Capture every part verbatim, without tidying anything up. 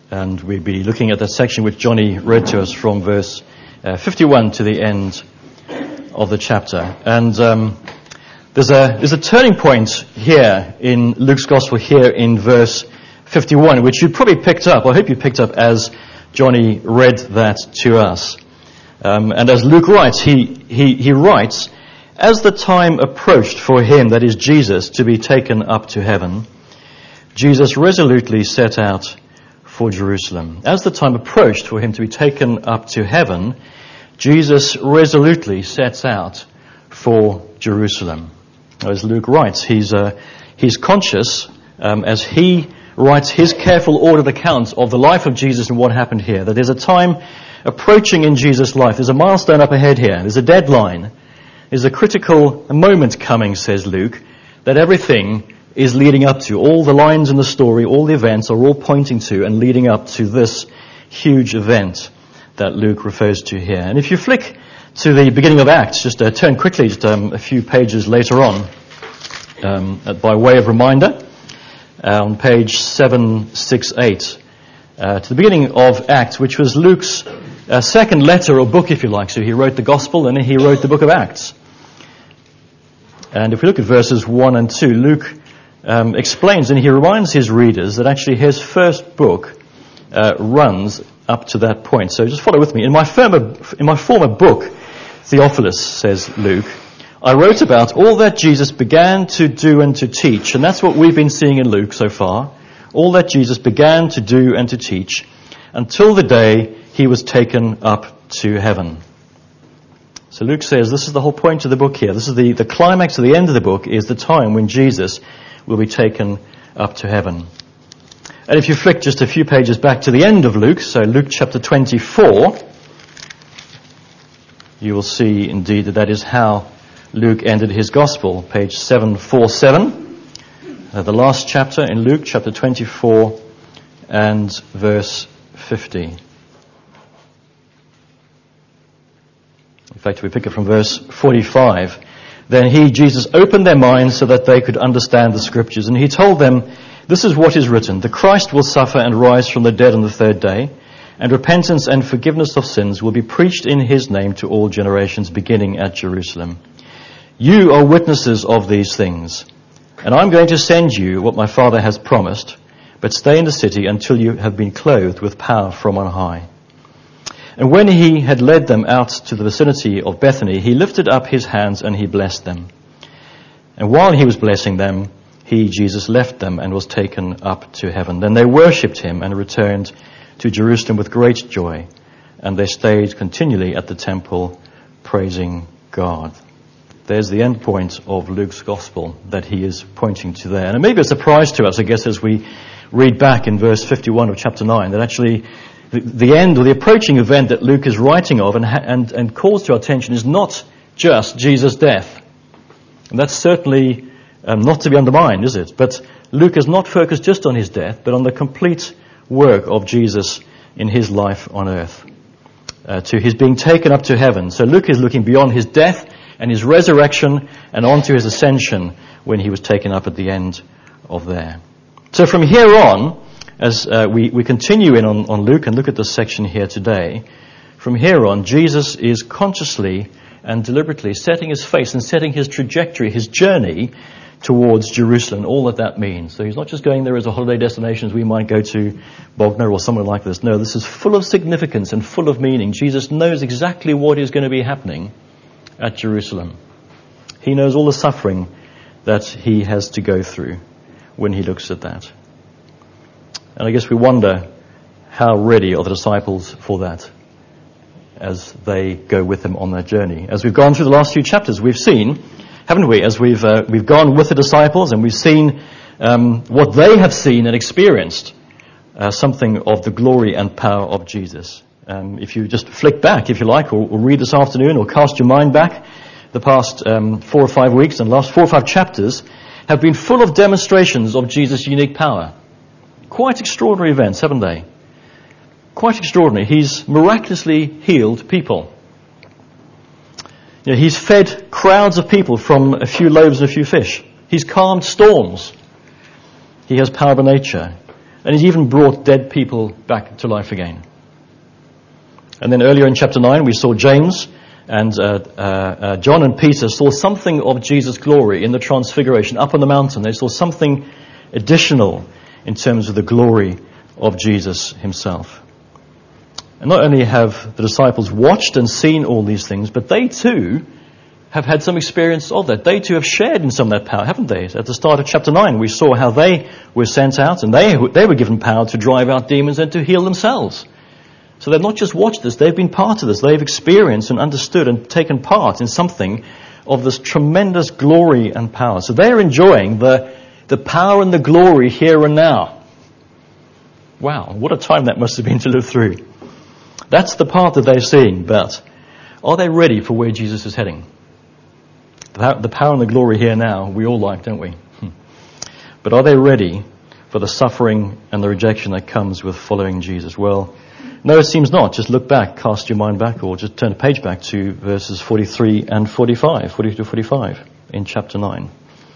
And we'll be looking at that section which Johnny read to us from verse uh, fifty-one to the end of the chapter. And um, there's a there's a turning point here in Luke's Gospel here in verse fifty-one, which you probably picked up, I hope you picked up as Johnny read that to us. Um, and as Luke writes, he, he, he writes, as the time approached for him, that is Jesus, to be taken up to heaven, Jesus resolutely set out for Jerusalem. As the time approached for him to be taken up to heaven, Jesus resolutely sets out for Jerusalem. As Luke writes, he's, uh, he's conscious um, as he writes his careful ordered account of the life of Jesus and what happened here, that there's a time approaching in Jesus' life. There's a milestone up ahead here. There's a deadline. There's a critical moment coming, says Luke, that everything is leading up to. All the lines in the story, all the events are all pointing to and leading up to this huge event that Luke refers to here. And if you flick to the beginning of Acts, just uh, turn quickly just um, a few pages later on, um, by way of reminder, uh, on page seven sixty-eight, uh, to the beginning of Acts, which was Luke's uh, second letter or book, if you like. So he wrote the Gospel and then he wrote the book of Acts. And if we look at verses one and two, Luke um, explains and he reminds his readers that actually his first book uh, runs up to that point. So just follow with me. In my former, in my former book, Theophilus, says Luke, I wrote about all that Jesus began to do and to teach. And that's what we've been seeing in Luke so far. All that Jesus began to do and to teach until the day he was taken up to heaven. So Luke says this is the whole point of the book here. This is the, the climax of the end of the book is the time when Jesus will be taken up to heaven. And if you flick just a few pages back to the end of Luke, so Luke chapter twenty-four, you will see indeed that that is how Luke ended his gospel, page seven forty-seven, uh, the last chapter in Luke chapter twenty-four and verse fifty. In fact, we pick it from verse forty-five. Then he, Jesus, opened their minds so that they could understand the scriptures. And he told them, this is what is written, the Christ will suffer and rise from the dead on the third day, and repentance and forgiveness of sins will be preached in his name to all generations, beginning at Jerusalem. You are witnesses of these things, and I'm going to send you what my Father has promised, but stay in the city until you have been clothed with power from on high. And when he had led them out to the vicinity of Bethany, he lifted up his hands and he blessed them. And while he was blessing them, he, Jesus, left them and was taken up to heaven. Then they worshipped him and returned to Jerusalem with great joy. And they stayed continually at the temple, praising God. There's the end point of Luke's gospel that he is pointing to there. And it may be a surprise to us, I guess, as we read back in verse fifty-one of chapter nine, that actually the, the end or the approaching event that Luke is writing of and, and, and calls to our attention is not just Jesus' death. And that's certainly um, not to be undermined, is it? But Luke is not focused just on his death, but on the complete work of Jesus in his life on earth, uh, to his being taken up to heaven. So Luke is looking beyond his death and his resurrection and on to his ascension when he was taken up at the end of there. So from here on, as uh, we, we continue in on, on Luke and look at this section here today, from here on, Jesus is consciously and deliberately setting his face and setting his trajectory, his journey towards Jerusalem, all that that means. So he's not just going there as a holiday destination as we might go to Bognor or somewhere like this. No, this is full of significance and full of meaning. Jesus knows exactly what is going to be happening at Jerusalem. He knows all the suffering that he has to go through when he looks at that. And I guess we wonder how ready are the disciples for that as they go with him on their journey. As we've gone through the last few chapters, we've seen, haven't we, as we've uh, we've gone with the disciples and we've seen um, what they have seen and experienced, uh, something of the glory and power of Jesus. Um, if you just flick back, if you like, or, or read this afternoon, or cast your mind back, the past um, four or five weeks and last four or five chapters have been full of demonstrations of Jesus' unique power. Quite extraordinary events, haven't they? Quite extraordinary. He's miraculously healed people. You know, he's fed crowds of people from a few loaves and a few fish. He's calmed storms. He has power by nature. And he's even brought dead people back to life again. And then earlier in chapter nine, we saw James and uh, uh, uh, John and Peter saw something of Jesus' glory in the transfiguration up on the mountain. They saw something additional in terms of the glory of Jesus himself. And not only have the disciples watched and seen all these things, but they too have had some experience of that. They too have shared in some of that power, haven't they? At the start of chapter nine, we saw how they were sent out and they, they were given power to drive out demons and to heal themselves. So they've not just watched this, they've been part of this. They've experienced and understood and taken part in something of this tremendous glory and power. So they're enjoying the, the power and the glory here and now. Wow, what a time that must have been to live through. That's the part that they're seeing, but are they ready for where Jesus is heading? The power and the glory here now, we all like, don't we? But are they ready for the suffering and the rejection that comes with following Jesus? Well, no, it seems not. Just look back, cast your mind back, or just turn the page back to verses forty-three and forty-five, forty to forty-five in chapter nine.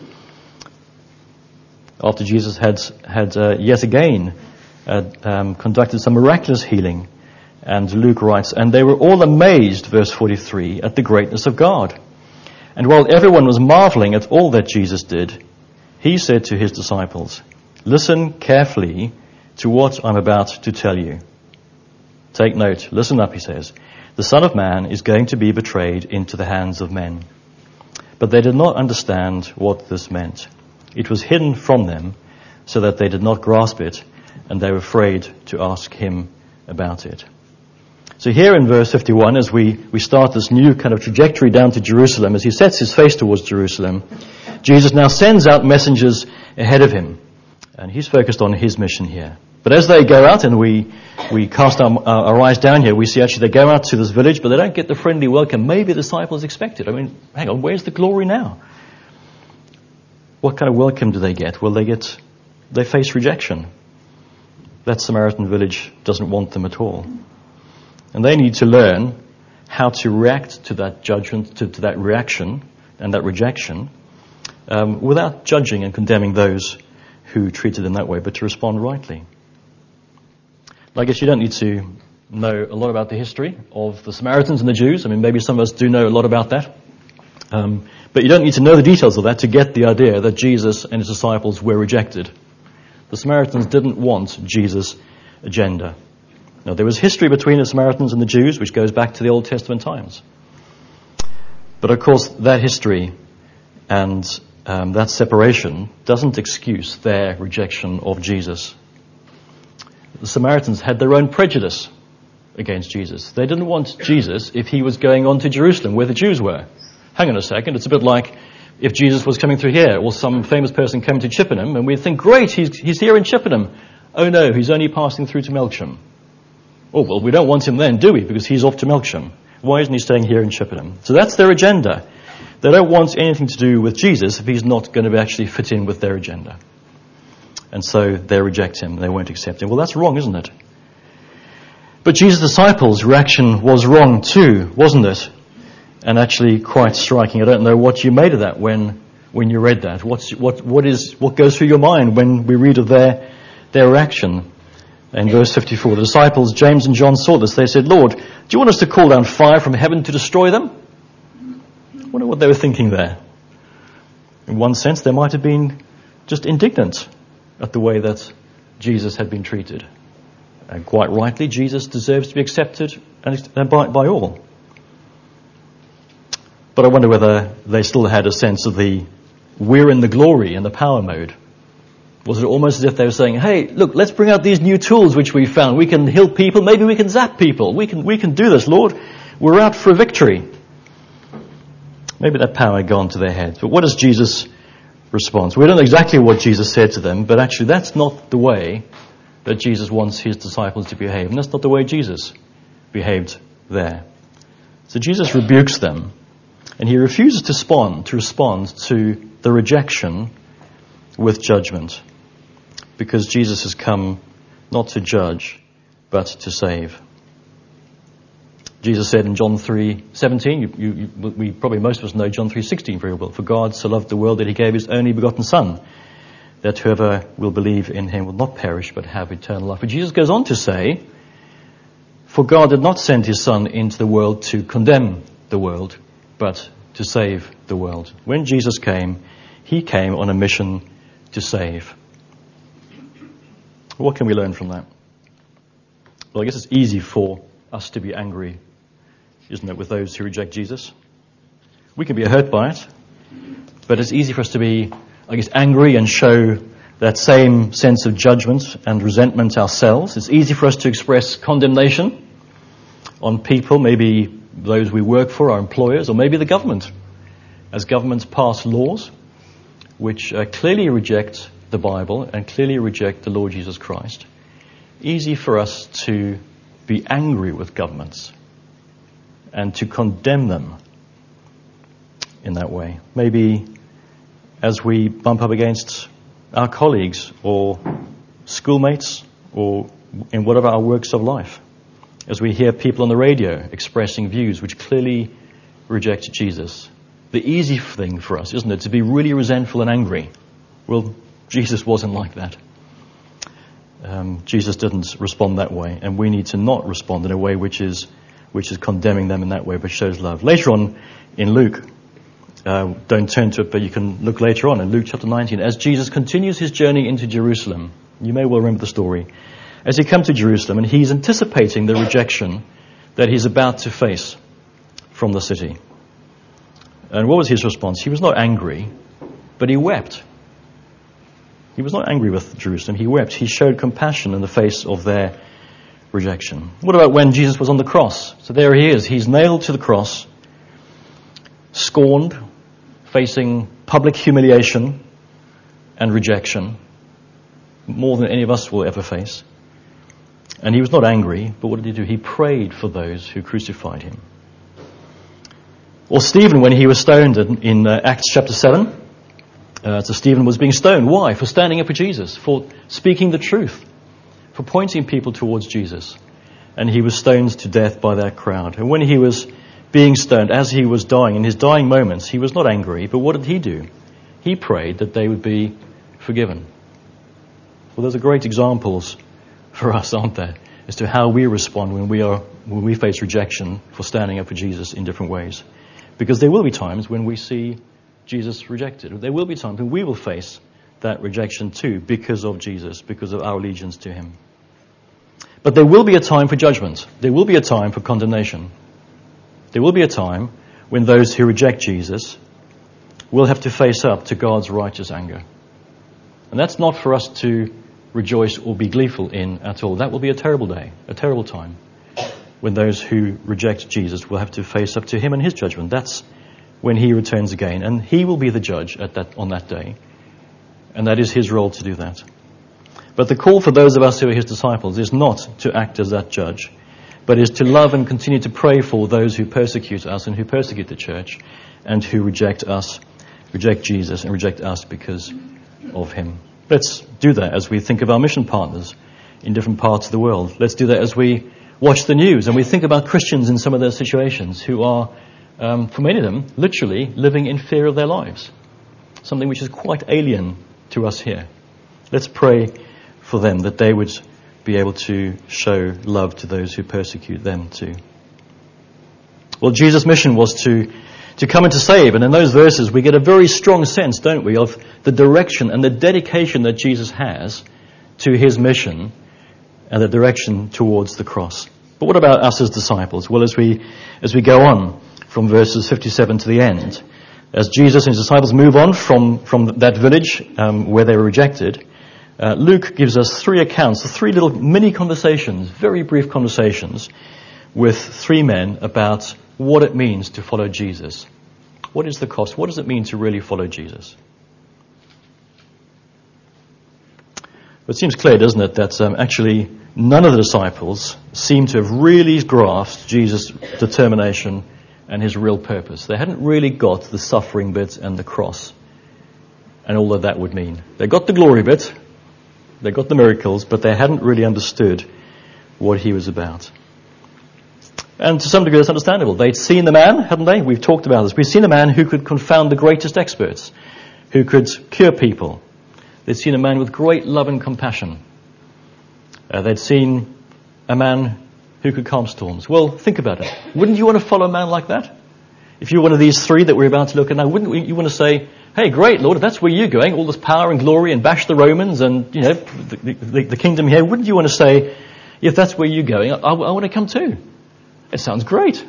After Jesus had had uh, yet again uh, um, conducted some miraculous healing, and Luke writes, and they were all amazed, verse forty-three, at the greatness of God. And while everyone was marveling at all that Jesus did, he said to his disciples, listen carefully to what I'm about to tell you. Take note, listen up, he says. The Son of Man is going to be betrayed into the hands of men. But they did not understand what this meant. It was hidden from them so that they did not grasp it, and they were afraid to ask him about it. So here in verse fifty-one, as we, we start this new kind of trajectory down to Jerusalem, as he sets his face towards Jerusalem, Jesus now sends out messengers ahead of him. And he's focused on his mission here. But as they go out and we, we cast our, our eyes down here, we see actually they go out to this village, but they don't get the friendly welcome maybe the disciples expected. I mean, hang on, where's the glory now? What kind of welcome do they get? Well, they get, they face rejection. That Samaritan village doesn't want them at all. And they need to learn how to react to that judgment, to, to that reaction and that rejection, um, without judging and condemning those who treated them that way, but to respond rightly. I guess you don't need to know a lot about the history of the Samaritans and the Jews. I mean, maybe some of us do know a lot about that. Um, but you don't need to know the details of that to get the idea that Jesus and his disciples were rejected. The Samaritans didn't want Jesus' agenda. Now, there was history between the Samaritans and the Jews, which goes back to the Old Testament times. But of course, that history and um, that separation doesn't excuse their rejection of Jesus. The Samaritans had their own prejudice against Jesus. They didn't want Jesus if he was going on to Jerusalem, where the Jews were. Hang on a second, it's a bit like if Jesus was coming through here, or some famous person coming to Chippenham, and we'd think, great, he's, he's here in Chippenham. Oh no, he's only passing through to Melksham. Oh, well, we don't want him then, do we? Because he's off to Melksham. Why isn't he staying here in Chippenham? So that's their agenda. They don't want anything to do with Jesus if he's not going to actually fit in with their agenda. And so they reject him. They won't accept him. Well, that's wrong, isn't it? But Jesus' disciples' reaction was wrong too, wasn't it? And actually quite striking. I don't know what you made of that when when you read that. What's, what what is what goes through your mind when we read of their their reaction? In verse fifty-four, the disciples, James and John, saw this. They said, Lord, do you want us to call down fire from heaven to destroy them? I wonder what they were thinking there. In one sense, they might have been just indignant at the way that Jesus had been treated. And quite rightly, Jesus deserves to be accepted and by, by all. But I wonder whether they still had a sense of the we're in the glory and the power mode. Was it almost as if they were saying, hey, look, let's bring out these new tools which we found. We can heal people. Maybe we can zap people. We can, we can do this, Lord. We're out for a victory. Maybe that power had gone to their heads. But what is Jesus' response? We don't know exactly what Jesus said to them, but actually that's not the way that Jesus wants his disciples to behave. And that's not the way Jesus behaved there. So Jesus rebukes them, and he refuses to respond, to respond to the rejection with judgment. Because Jesus has come not to judge, but to save. Jesus said in John three seventeen, you, you, you, we probably most of us know John three sixteen very well. For God so loved the world that he gave his only begotten Son, that whoever will believe in him will not perish but have eternal life. But Jesus goes on to say, for God did not send his Son into the world to condemn the world, but to save the world. When Jesus came, he came on a mission to save. What can we learn from that? Well, I guess it's easy for us to be angry, isn't it, with those who reject Jesus? We can be hurt by it, but it's easy for us to be, I guess, angry and show that same sense of judgment and resentment ourselves. It's easy for us to express condemnation on people, maybe those we work for, our employers, or maybe the government, as governments pass laws which uh, clearly reject the Bible and clearly reject the Lord Jesus Christ. Easy for us to be angry with governments and to condemn them in that way. Maybe as we bump up against our colleagues or schoolmates or in whatever our works of life, as we hear people on the radio expressing views which clearly reject Jesus. The easy thing for us, isn't it, to be really resentful and angry? Well, Jesus wasn't like that. Um, Jesus didn't respond that way, and we need to not respond in a way which is which is condemning them in that way, but shows love. Later on in Luke, uh, don't turn to it, but you can look later on in Luke chapter nineteen, as Jesus continues his journey into Jerusalem. You may well remember the story. As he comes to Jerusalem, and he's anticipating the rejection that he's about to face from the city. And what was his response? He was not angry, but he wept. He was not angry with Jerusalem, he wept. He showed compassion in the face of their rejection. What about when Jesus was on the cross? So there he is, he's nailed to the cross, scorned, facing public humiliation and rejection, more than any of us will ever face. And he was not angry, but what did he do? He prayed for those who crucified him. Or Stephen, when he was stoned in, in uh, Acts chapter seven, uh, so Stephen was being stoned. Why? For standing up for Jesus, for speaking the truth, for pointing people towards Jesus. And he was stoned to death by that crowd. And when he was being stoned, as he was dying, in his dying moments, he was not angry, but what did he do? He prayed that they would be forgiven. Well, those are great examples for us, aren't there, as to how we respond when we are when we face rejection for standing up for Jesus in different ways. Because there will be times when we see Jesus rejected. There will be times when we will face that rejection too, because of Jesus, because of our allegiance to him. But there will be a time for judgment. There will be a time for condemnation. There will be a time when those who reject Jesus will have to face up to God's righteous anger. And that's not for us to rejoice or be gleeful in at all. That will be a terrible day, a terrible time, when those who reject Jesus will have to face up to him and his judgment. That's when he returns again, and he will be the judge at that on that day. And that is his role to do that. But the call for those of us who are his disciples is not to act as that judge, but is to love and continue to pray for those who persecute us and who persecute the church and who reject us, reject Jesus and reject us because of him. Let's do that as we think of our mission partners in different parts of the world. Let's do that as we watch the news and we think about Christians in some of those situations who are, um, for many of them, literally living in fear of their lives. Something which is quite alien to us here. Let's pray for them that they would be able to show love to those who persecute them too. Well, Jesus' mission was to to come and to save. And in those verses, we get a very strong sense, don't we, of the direction and the dedication that Jesus has to his mission and the direction towards the cross. But what about us as disciples? Well, as we as we go on from verses fifty-seven to the end, as Jesus and his disciples move on from, from that village um, where they were rejected, uh, Luke gives us three accounts, three little mini conversations, very brief conversations with three men about what it means to follow Jesus. What is the cost? What does it mean to really follow Jesus? It seems clear, doesn't it, that um, actually none of the disciples seem to have really grasped Jesus' determination and his real purpose. They hadn't really got the suffering bit and the cross and all that that would mean. They got the glory bit, they got the miracles, but they hadn't really understood what he was about. And to some degree that's understandable. They'd seen the man, hadn't they? We've talked about this. We've seen a man who could confound the greatest experts, who could cure people. They'd seen a man with great love and compassion. Uh, they'd seen a man who could calm storms. Well, think about it. Wouldn't you want to follow a man like that? If you're one of these three that we're about to look at now, wouldn't you want to say, hey, great, Lord, if that's where you're going, all this power and glory and bash the Romans and, you know, the, the, the kingdom here, wouldn't you want to say, if that's where you're going, I, I, I want to come too. It sounds great.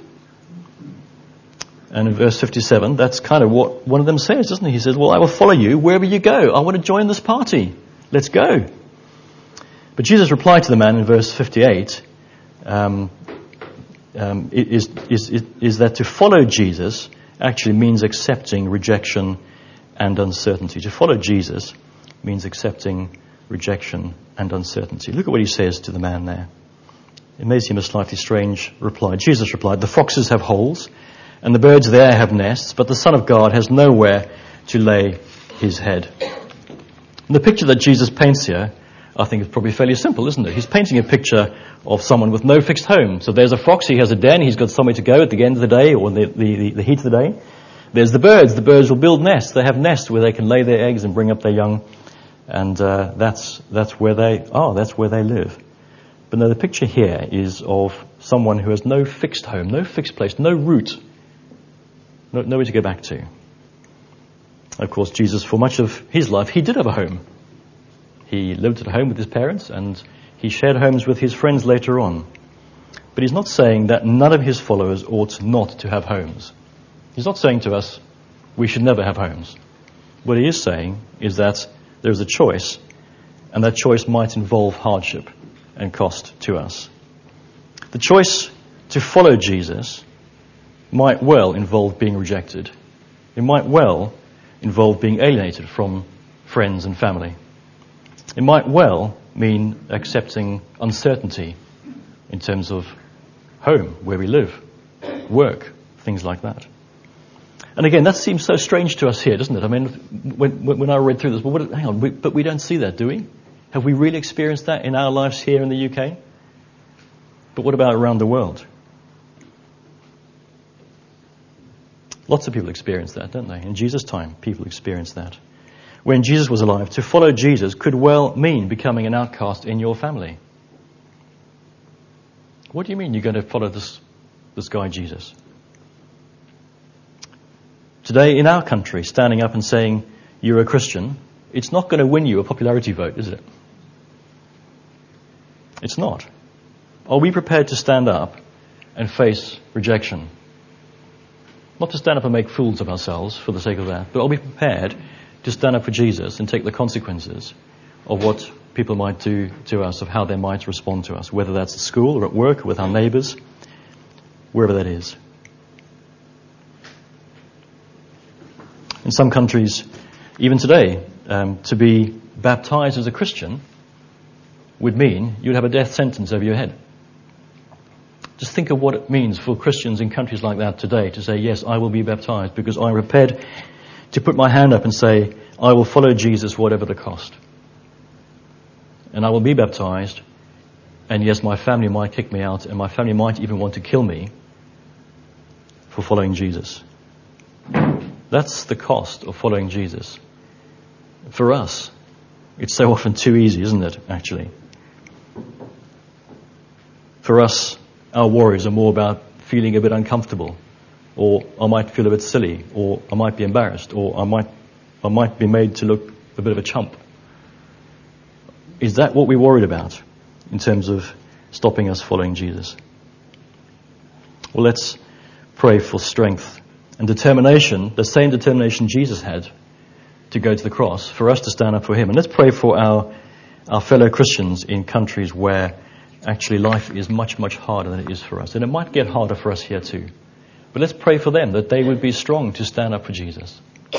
And in verse fifty-seven, that's kind of what one of them says, doesn't he? He says, well, I will follow you wherever you go. I want to join this party. Let's go. But Jesus replied to the man in verse fifty-eight, um, um, is, is, is, is that to follow Jesus actually means accepting rejection and uncertainty. To follow Jesus means accepting rejection and uncertainty. Look at what he says to the man there. It may seem a slightly strange reply. Jesus replied, the foxes have holes, and the birds of the air have nests, but the Son of God has nowhere to lay his head. And the picture that Jesus paints here, I think, is probably fairly simple, isn't it? He's painting a picture of someone with no fixed home. So there's a fox, he has a den, he's got somewhere to go at the end of the day or the, the, the heat of the day. There's the birds. The birds will build nests. They have nests where they can lay their eggs and bring up their young, and uh, that's that's where they are. That's where they live. But no, the picture here is of someone who has no fixed home, no fixed place, no route. No, nowhere to go back to. Of course, Jesus, for much of his life, he did have a home. He lived at home with his parents, and he shared homes with his friends later on. But he's not saying that none of his followers ought not to have homes. He's not saying to us, we should never have homes. What he is saying is that there's a choice, and that choice might involve hardship and cost to us. The choice to follow Jesus might well involve being rejected. It might well involve being alienated from friends and family. It might well mean accepting uncertainty in terms of home, where we live, work, things like that. And again, that seems so strange to us here, doesn't it? I mean, when, when I read through this, well, what, hang on, we, but we don't see that, do we? Have we really experienced that in our lives here in the U K? But what about around the world? Lots of people experience that, don't they? In Jesus' time, people experienced that. When Jesus was alive, to follow Jesus could well mean becoming an outcast in your family. What do you mean you're going to follow this, this guy Jesus? Today, in our country, standing up and saying you're a Christian, it's not going to win you a popularity vote, is it? It's not. Are we prepared to stand up and face rejection? Not to stand up and make fools of ourselves for the sake of that, but are we prepared to stand up for Jesus and take the consequences of what people might do to us, of how they might respond to us, whether that's at school or at work or with our neighbours, wherever that is. In some countries, even today, um, to be baptized as a Christian would mean you'd have a death sentence over your head. Just think of what it means for Christians in countries like that today to say, yes, I will be baptized because I'm prepared to put my hand up and say, I will follow Jesus whatever the cost. And I will be baptized, and yes, my family might kick me out, and my family might even want to kill me for following Jesus. That's the cost of following Jesus. For us, it's so often too easy, isn't it, actually? For us, our worries are more about feeling a bit uncomfortable, or I might feel a bit silly, or I might be embarrassed, or I might I might be made to look a bit of a chump. Is that what we're worried about in terms of stopping us following Jesus? Well, let's pray for strength and determination, the same determination Jesus had to go to the cross, for us to stand up for him. And let's pray for our our fellow Christians in countries where actually life is much, much harder than it is for us. And it might get harder for us here too. But let's pray for them, that they would be strong to stand up for Jesus.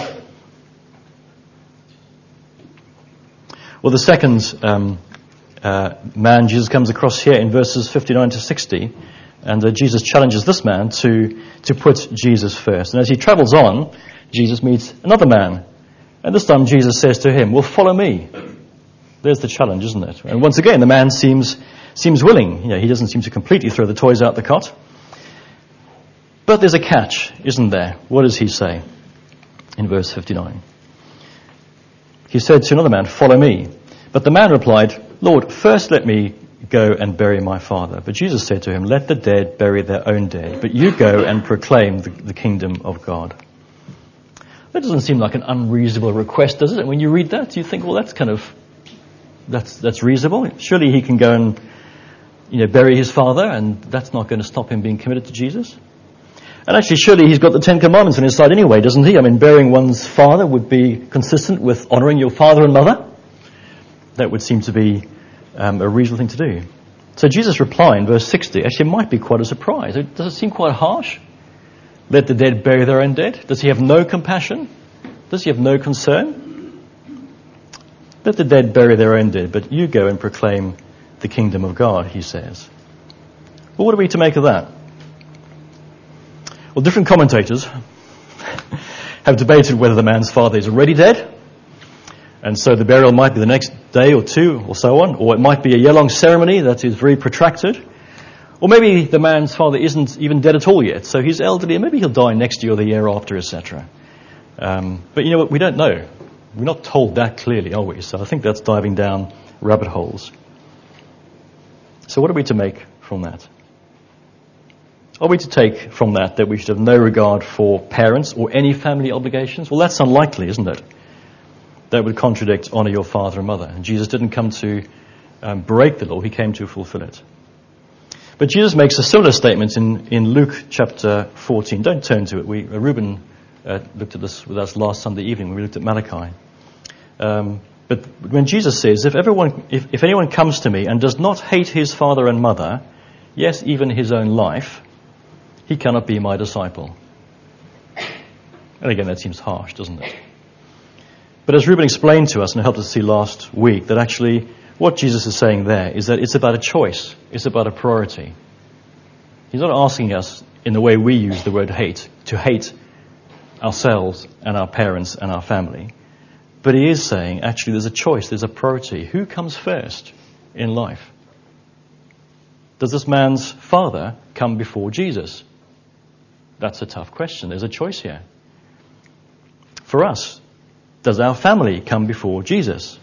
Well, the second um, uh, man Jesus comes across here in verses fifty-nine to sixty, and uh, Jesus challenges this man to, to put Jesus first. And as he travels on, Jesus meets another man. And this time Jesus says to him, well, follow me. There's the challenge, isn't it? And once again, the man seems seems willing. You know, he doesn't seem to completely throw the toys out the cot. But there's a catch, isn't there? What does he say in verse fifty-nine? he said to another man, "Follow me." But the man replied, "Lord, first let me go and bury my father." But Jesus said to him, "Let the dead bury their own dead, but you go and proclaim the, the kingdom of God." That doesn't seem like an unreasonable request, does it? And when you read that, you think, well, that's kind of, that's that's reasonable. Surely he can go and, you know, bury his father, and that's not going to stop him being committed to Jesus. And actually, surely he's got the Ten Commandments on his side anyway, doesn't he? I mean, burying one's father would be consistent with honouring your father and mother. That would seem to be um, a reasonable thing to do. So Jesus' reply in verse sixty actually might be quite a surprise. Does it seem quite harsh? Let the dead bury their own dead? Does he have no compassion? Does he have no concern? Let the dead bury their own dead, but you go and proclaim the kingdom of God, he says. Well, what are we to make of that? Well, different commentators have debated whether the man's father is already dead, and so the burial might be the next day or two or so on, or it might be a year-long ceremony that is very protracted. Or maybe the man's father isn't even dead at all yet, so he's elderly, and maybe he'll die next year or the year after, et cetera. Um, but you know what? We don't know. We're not told that clearly, are we? So I think that's diving down rabbit holes. So what are we to make from that? Are we to take from that that we should have no regard for parents or any family obligations? Well, that's unlikely, isn't it? That would contradict honour your father and mother. And Jesus didn't come to um, break the law, he came to fulfill it. But Jesus makes a similar statement in, in Luke chapter fourteen. Don't turn to it. We, uh, Reuben uh, looked at this with us last Sunday evening when we looked at Malachi. Um, but when Jesus says, if, everyone, if, if anyone comes to me and does not hate his father and mother, yes, even his own life, he cannot be my disciple. And again, that seems harsh, doesn't it? But as Reuben explained to us and helped us see last week, that actually what Jesus is saying there is that it's about a choice. It's about a priority. He's not asking us, in the way we use the word hate, to hate ourselves and our parents and our family. But he is saying, actually, there's a choice, there's a priority. Who comes first in life? Does this man's father come before Jesus? That's a tough question. There's a choice here. For us, does our family come before Jesus?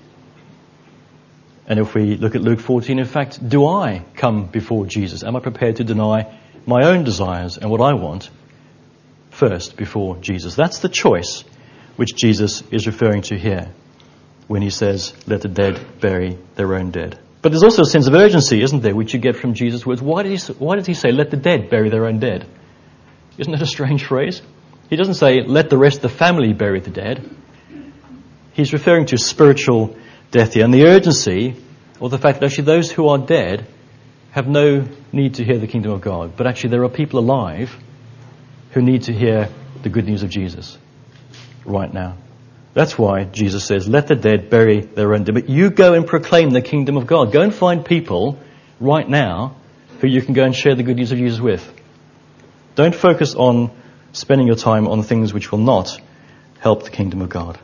And if we look at Luke fourteen, in fact, do I come before Jesus? Am I prepared to deny my own desires and what I want first before Jesus? That's the choice which Jesus is referring to here when he says, let the dead bury their own dead. But there's also a sense of urgency, isn't there, which you get from Jesus' words. Why did he, why did he say, let the dead bury their own dead? Isn't that a strange phrase? He doesn't say, let the rest of the family bury the dead. He's referring to spiritual death here, and the urgency, or the fact that actually those who are dead have no need to hear the kingdom of God, but actually there are people alive who need to hear the good news of Jesus right now. That's why Jesus says, let the dead bury their own dead, but you go and proclaim the kingdom of God. Go and find people right now who you can go and share the good news of Jesus with. Don't focus on spending your time on things which will not help the kingdom of God.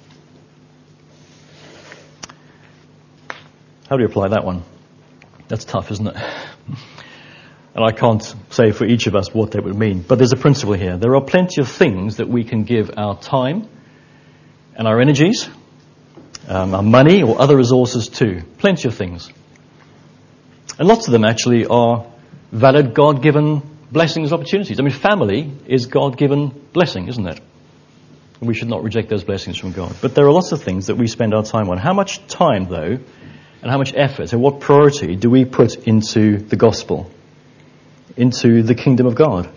How do you apply that one? That's tough, isn't it? And I can't say for each of us what that would mean. But there's a principle here. There are plenty of things that we can give our time and our energies, um, our money or other resources to. Plenty of things. And lots of them actually are valid God-given blessings and opportunities. I mean, family is God-given blessing, isn't it? And we should not reject those blessings from God. But there are lots of things that we spend our time on. How much time, though, and how much effort and what priority do we put into the gospel, into the kingdom of God?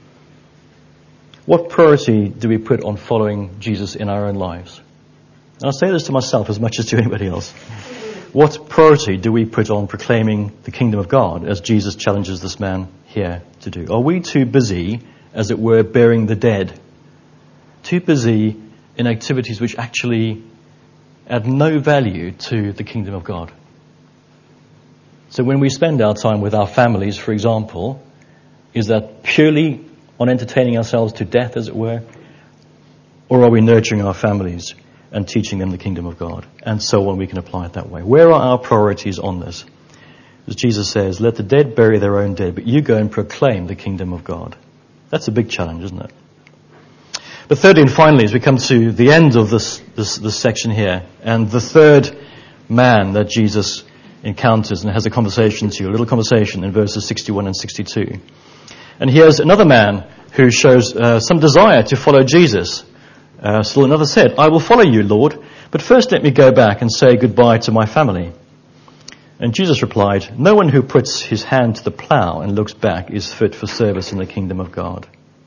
What priority do we put on following Jesus in our own lives? And I say this to myself as much as to anybody else. What priority do we put on proclaiming the kingdom of God as Jesus challenges this man here to do? Are we too busy, as it were, burying the dead? Too busy in activities which actually add no value to the kingdom of God? So when we spend our time with our families, for example, is that purely on entertaining ourselves to death, as it were? Or are we nurturing our families and teaching them the kingdom of God? And so on, we can apply it that way. Where are our priorities on this? As Jesus says, let the dead bury their own dead, but you go and proclaim the kingdom of God. That's a big challenge, isn't it? But thirdly and finally, as we come to the end of this, this, this section here, and the third man that Jesus encounters and has a conversation to, a little conversation in verses sixty-one and sixty-two. And here's another man who shows uh, some desire to follow Jesus. Uh, still another said, I will follow you, Lord, but first let me go back and say goodbye to my family. And Jesus replied, no one who puts his hand to the plow and looks back is fit for service in the kingdom of God.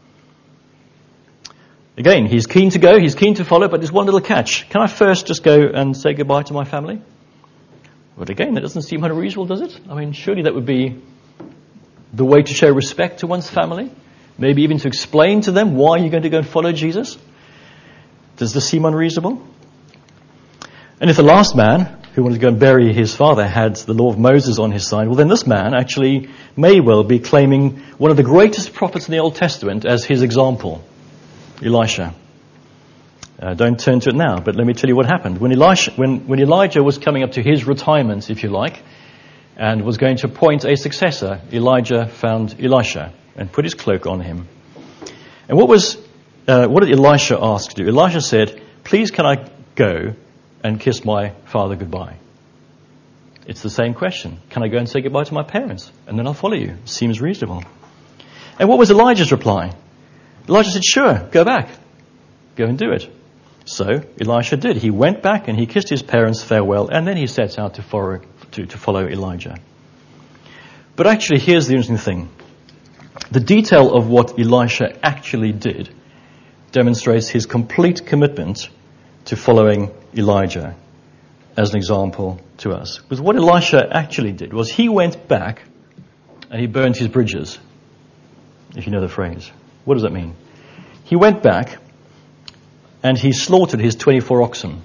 Again, he's keen to go, he's keen to follow, but there's one little catch. Can I first just go and say goodbye to my family? But again, that doesn't seem unreasonable, does it? I mean, surely that would be the way to show respect to one's family. Maybe even to explain to them why you're going to go and follow Jesus. Does this seem unreasonable? And if the last man who wanted to go and bury his father had the law of Moses on his side, well then this man actually may well be claiming one of the greatest prophets in the Old Testament as his example. Elisha. Uh, don't turn to it now, but let me tell you what happened. When, Elisha, when, when Elijah was coming up to his retirement, if you like, and was going to appoint a successor, Elijah found Elisha and put his cloak on him. And what was uh, what did Elisha ask to do? Elisha said, please can I go and kiss my father goodbye? It's the same question. Can I go and say goodbye to my parents? And then I'll follow you. Seems reasonable. And what was Elijah's reply? Elijah said, sure, go back. Go and do it. So Elisha did. He went back and he kissed his parents farewell, and then he sets out to follow, to, to follow Elijah. But actually, here's the interesting thing. The detail of what Elisha actually did demonstrates his complete commitment to following Elijah as an example to us. Because what Elisha actually did was he went back and he burned his bridges, if you know the phrase. What does that mean? He went back and he slaughtered his twenty-four oxen.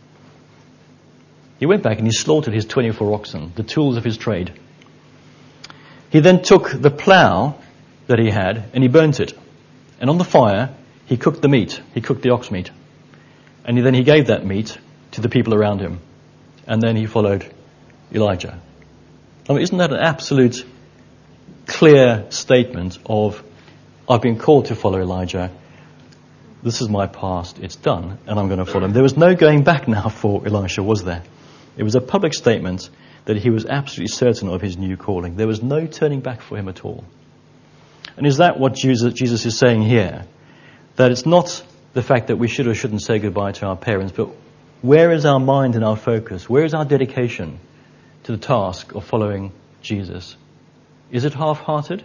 He went back and he slaughtered his twenty-four oxen, the tools of his trade. He then took the plough that he had and he burnt it. And on the fire, he cooked the meat. He cooked the ox meat. And then he gave that meat to the people around him. And then he followed Elijah. I mean, isn't that an absolute clear statement of, I've been called to follow Elijah. This is my past. It's done. And I'm going to follow him. There was no going back now for Elisha, was there? It was a public statement that he was absolutely certain of his new calling. There was no turning back for him at all. And is that what Jesus, Jesus is saying here? That it's not the fact that we should or shouldn't say goodbye to our parents, but where is our mind and our focus? Where is our dedication to the task of following Jesus? Is it half-hearted?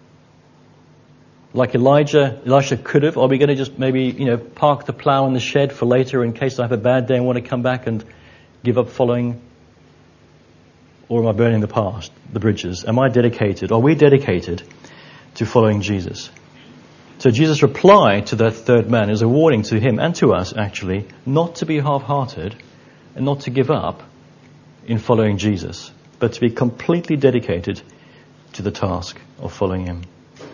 Like Elijah, Elisha could have? Are we going to just maybe, you know, park the plough in the shed for later in case I have a bad day and want to come back and give up following? Or am I burning the past, the bridges? Am I dedicated? Are we dedicated to following Jesus? So Jesus' reply to that third man is a warning to him and to us, actually, not to be half-hearted and not to give up in following Jesus, but to be completely dedicated to the task of following him.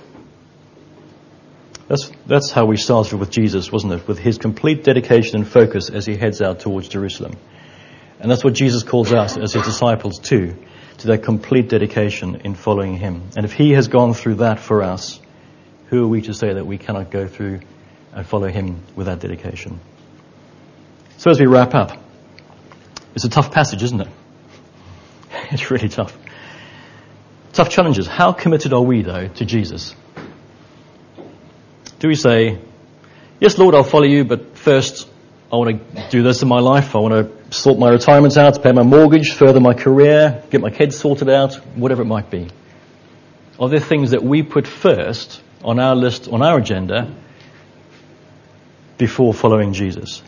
That's, that's how we started with Jesus, wasn't it? With his complete dedication and focus as he heads out towards Jerusalem. And that's what Jesus calls us as his disciples too, to that complete dedication in following him. And if he has gone through that for us, who are we to say that we cannot go through and follow him with that dedication? So as we wrap up, it's a tough passage, isn't it? It's really tough. Tough challenges. How committed are we, though, to Jesus? Do we say, yes, Lord, I'll follow you, but first I want to do this in my life. I want to sort my retirement out, pay my mortgage, further my career, get my kids sorted out, whatever it might be. Are there things that we put first on our list, on our agenda, before following Jesus?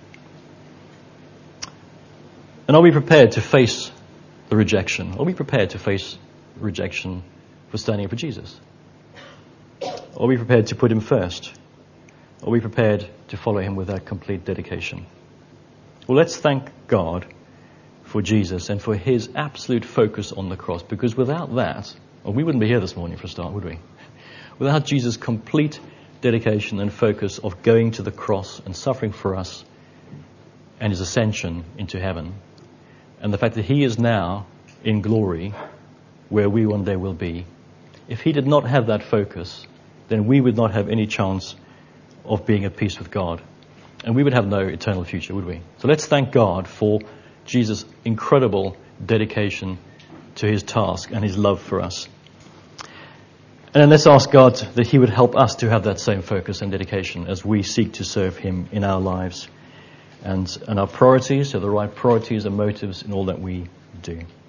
And are we prepared to face the rejection? Are we prepared to face rejection for standing for Jesus? Are we prepared to put him first? Are we prepared to follow him with that complete dedication? Well, let's thank God for Jesus and for his absolute focus on the cross, because without that, well, we wouldn't be here this morning for a start, would we? Without Jesus' complete dedication and focus of going to the cross and suffering for us and his ascension into heaven, and the fact that he is now in glory where we one day will be, if he did not have that focus, then we would not have any chance of being at peace with God. And we would have no eternal future, would we? So let's thank God for Jesus' incredible dedication to his task and his love for us. And then let's ask God that he would help us to have that same focus and dedication as we seek to serve him in our lives and, and our priorities, so the right priorities and motives in all that we do.